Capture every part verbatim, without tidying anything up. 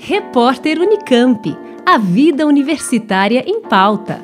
Repórter Unicamp. A vida universitária em pauta.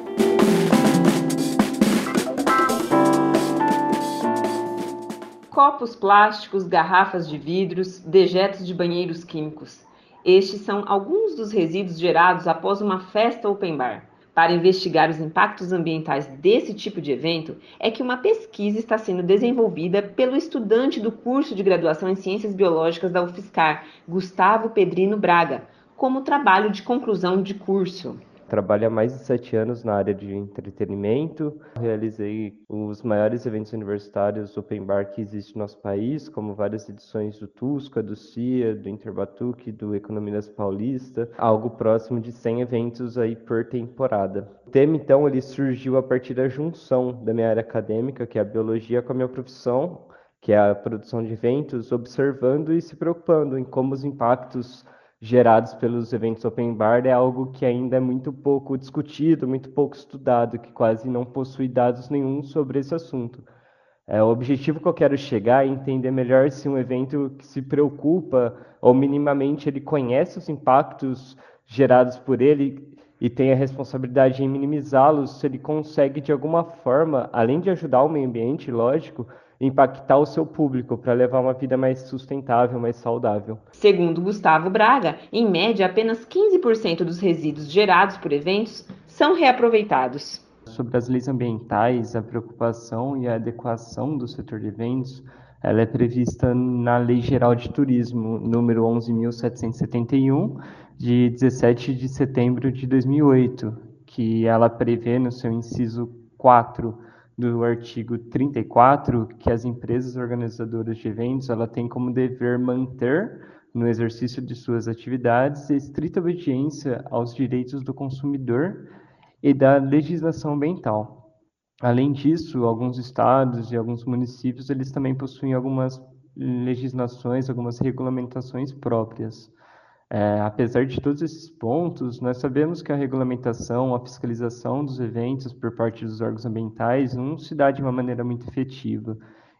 Copos plásticos, garrafas de vidros, dejetos de banheiros químicos. Estes são alguns dos resíduos gerados após uma festa open bar. Para investigar os impactos ambientais desse tipo de evento, é que uma pesquisa está sendo desenvolvida pelo estudante do curso de graduação em Ciências Biológicas da UFSCar, Gustavo Pedrino Braga, como trabalho de conclusão de curso. Trabalho há mais de sete anos na área de entretenimento. Realizei os maiores eventos universitários open bar que existe no nosso país, como várias edições do TUSCA, do CIA, do Interbatuque, do Economidas Paulista, algo próximo de cem eventos aí por temporada. O tema, então, ele surgiu a partir da junção da minha área acadêmica, que é a biologia, com a minha profissão, que é a produção de eventos, observando e se preocupando em como os impactos gerados pelos eventos open bar é algo que ainda é muito pouco discutido, muito pouco estudado, que quase não possui dados nenhum sobre esse assunto. É, o objetivo que eu quero chegar é entender melhor se um evento que se preocupa ou minimamente ele conhece os impactos gerados por ele e tem a responsabilidade em minimizá-los, se ele consegue de alguma forma, além de ajudar o meio ambiente, lógico, impactar o seu público para levar uma vida mais sustentável, mais saudável. Segundo Gustavo Braga, em média, apenas quinze por cento dos resíduos gerados por eventos são reaproveitados. Sobre as leis ambientais, a preocupação e a adequação do setor de eventos, ela é prevista na Lei Geral de Turismo, número onze mil setecentos e setenta e um, de dezessete de setembro de dois mil e oito, que ela prevê no seu inciso quatro do artigo trinta e quatro, que as empresas organizadoras de eventos ela têm como dever manter, no exercício de suas atividades, estrita obediência aos direitos do consumidor e da legislação ambiental. Além disso, alguns estados e alguns municípios eles também possuem algumas legislações, algumas regulamentações próprias. É, apesar de todos esses pontos, nós sabemos que a regulamentação, a fiscalização dos eventos por parte dos órgãos ambientais não se dá de uma maneira muito efetiva.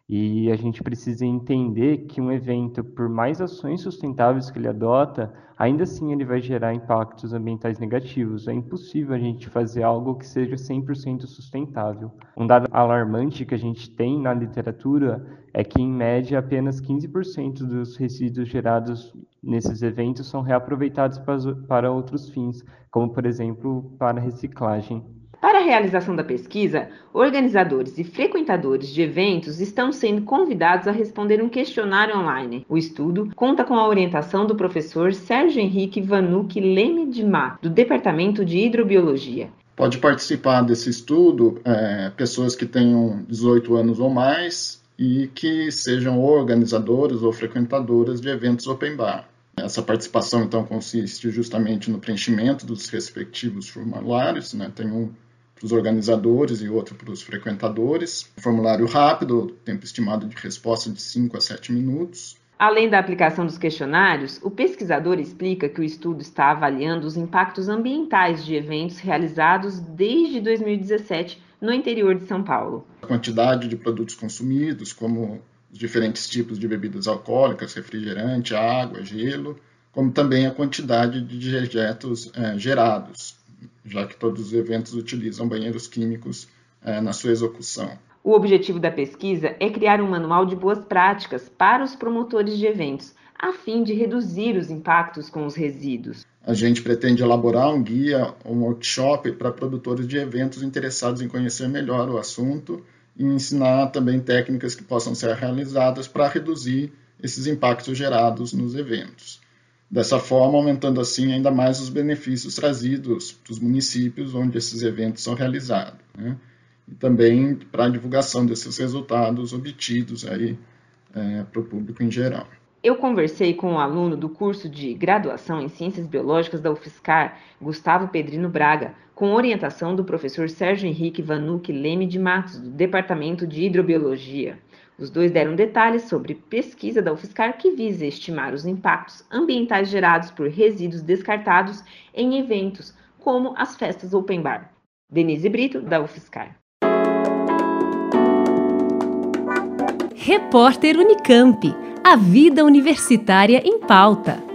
E a gente precisa entender que um evento, por mais ações sustentáveis que ele adota, ainda assim ele vai gerar impactos ambientais negativos. É impossível a gente fazer algo que seja cem por cento sustentável. Um dado alarmante que a gente tem na literatura é que, em média, apenas quinze por cento dos resíduos gerados nesses eventos são reaproveitados para outros fins, como, por exemplo, para reciclagem. Para a realização da pesquisa, organizadores e frequentadores de eventos estão sendo convidados a responder um questionário online. O estudo conta com a orientação do professor Sérgio Henrique Vanucci Leme de Má, do Departamento de Hidrobiologia. Pode participar desse estudo é, pessoas que tenham dezoito anos ou mais e que sejam organizadoras ou frequentadoras de eventos open bar. Essa participação, então, consiste justamente no preenchimento dos respectivos formulários, né? Tem um para os organizadores e outro para os frequentadores. Formulário rápido, tempo estimado de resposta de cinco a sete minutos. Além da aplicação dos questionários, o pesquisador explica que o estudo está avaliando os impactos ambientais de eventos realizados desde dois mil e dezessete no interior de São Paulo. A quantidade de produtos consumidos, como os diferentes tipos de bebidas alcoólicas, refrigerante, água, gelo, como também a quantidade de dejetos é, gerados, já que todos os eventos utilizam banheiros químicos é, na sua execução. O objetivo da pesquisa é criar um manual de boas práticas para os promotores de eventos, a fim de reduzir os impactos com os resíduos. A gente pretende elaborar um guia, um workshop para produtores de eventos interessados em conhecer melhor o assunto e ensinar também técnicas que possam ser realizadas para reduzir esses impactos gerados nos eventos. Dessa forma, aumentando assim ainda mais os benefícios trazidos para os municípios onde esses eventos são realizados, né? E também para a divulgação desses resultados obtidos aí é, para o público em geral. Eu conversei com um aluno do curso de graduação em Ciências Biológicas da UFSCar, Gustavo Pedrino Braga, com orientação do professor Sérgio Henrique Vanucci Leme de Matos, do Departamento de Hidrobiologia. Os dois deram detalhes sobre pesquisa da UFSCar que visa estimar os impactos ambientais gerados por resíduos descartados em eventos, como as festas open bar. Denise Brito, da UFSCar. Repórter Unicamp. A vida universitária em pauta.